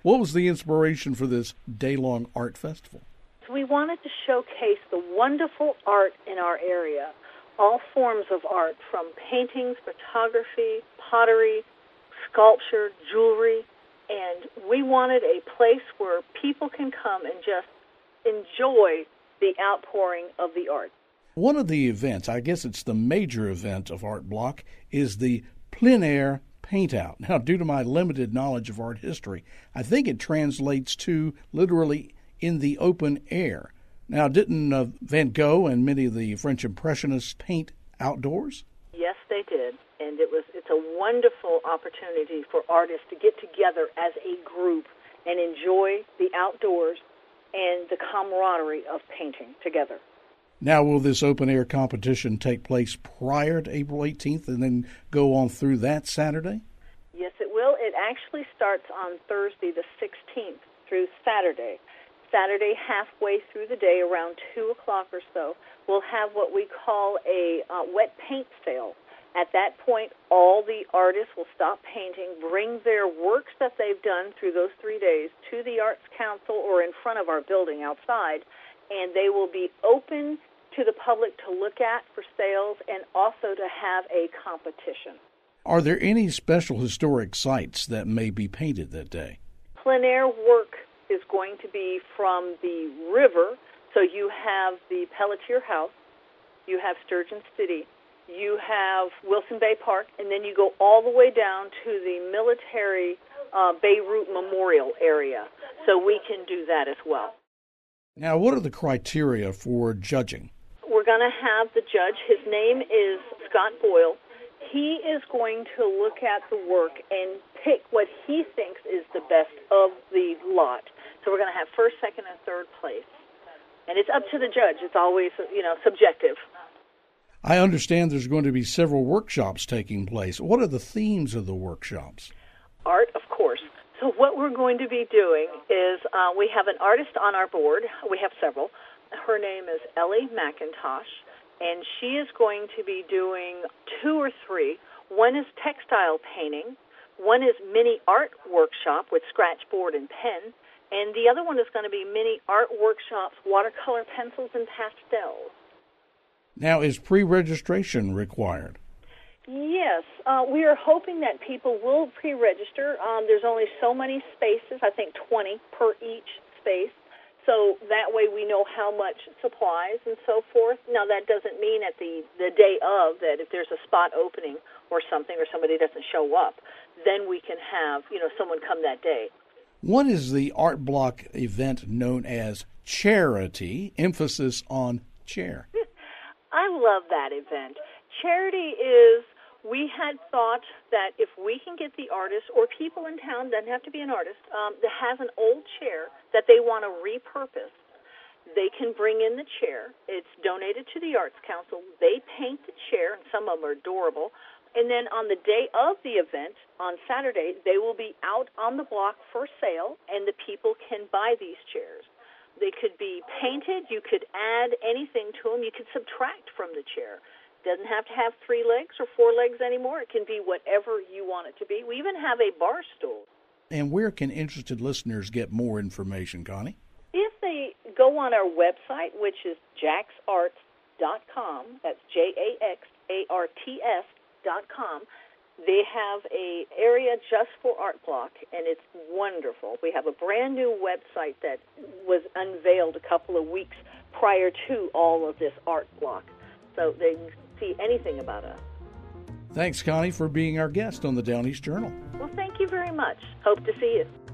What was the inspiration for this day-long art festival? So we wanted to showcase the wonderful art in our area, all forms of art, from paintings, photography, pottery, sculpture, jewelry, and we wanted a place where people can come and just enjoy the outpouring of the art. One of the events, I guess it's the major event of Art Block, is the Plein Air Paint Out. Now, due to my limited knowledge of art history, I think it translates to literally in the open air. Now, didn't Van Gogh and many of the French Impressionists paint outdoors? Yes, they did, and it's a wonderful opportunity for artists to get together as a group and enjoy the outdoors and the camaraderie of painting together. Now, will this open-air competition take place prior to April 18th and then go on through that Saturday? Yes, it will. It actually starts on Thursday the 16th through Saturday. Saturday, halfway through the day, around 2 o'clock or so, we'll have what we call a wet paint sale. At that point, all the artists will stop painting, bring their works that they've done through those 3 days to the Arts Council or in front of our building outside, and they will be open to the public to look at for sales and also to have a competition. Are there any special historic sites that may be painted that day? Plein air work is going to be from the river, so you have the Pelletier House, you have Sturgeon City, you have Wilson Bay Park, and then you go all the way down to the military Beirut Memorial area, so we can do that as well. Now, what are the criteria for judging? We're going to have the judge. His name is Scott Boyle. He is going to look at the work and pick what he thinks is the best of the lot. So we're going to have first, second, and third place. And it's up to the judge. It's always, subjective. I understand there's going to be several workshops taking place. What are the themes of the workshops? Art, of course. So what we're going to be doing is we have an artist on our board. We have several. Her name is Ellie McIntosh, and she is going to be doing 2 or 3. One is textile painting. One is mini art workshop with scratch board and pen. And the other one is going to be mini art workshops, watercolor pencils, and pastels. Now, is pre-registration required? Yes. We are hoping that people will pre-register. There's only so many spaces, I think 20 per each space. So that way we know how much supplies and so forth. Now, that doesn't mean at the day of that if there's a spot opening or something or somebody doesn't show up, then we can have, someone come that day. What is the Art Block event known as charity, emphasis on chair? I love that event. Charity is, we had thought that if we can get the artist or people in town, doesn't have to be an artist, that has an old chair that they want to repurpose, they can bring in the chair. It's donated to the Arts Council. They paint the chair, and some of them are adorable. And then on the day of the event, on Saturday, they will be out on the block for sale, and the people can buy these chairs. They could be painted. You could add anything to them. You could subtract from the chair. Doesn't have to have 3 legs or 4 legs anymore. It can be whatever you want it to be. We even have a bar stool. And where can interested listeners get more information, Connie? If they go on our website, which is jaxarts.com, that's JAXARTS.com, they have a area just for Art Block, and it's wonderful. We have a brand new website that was unveiled a couple of weeks prior to all of this Art Block, so they can see anything about us. Thanks, Connie, for being our guest on the Down East Journal. Well, thank you very much. Hope to see you.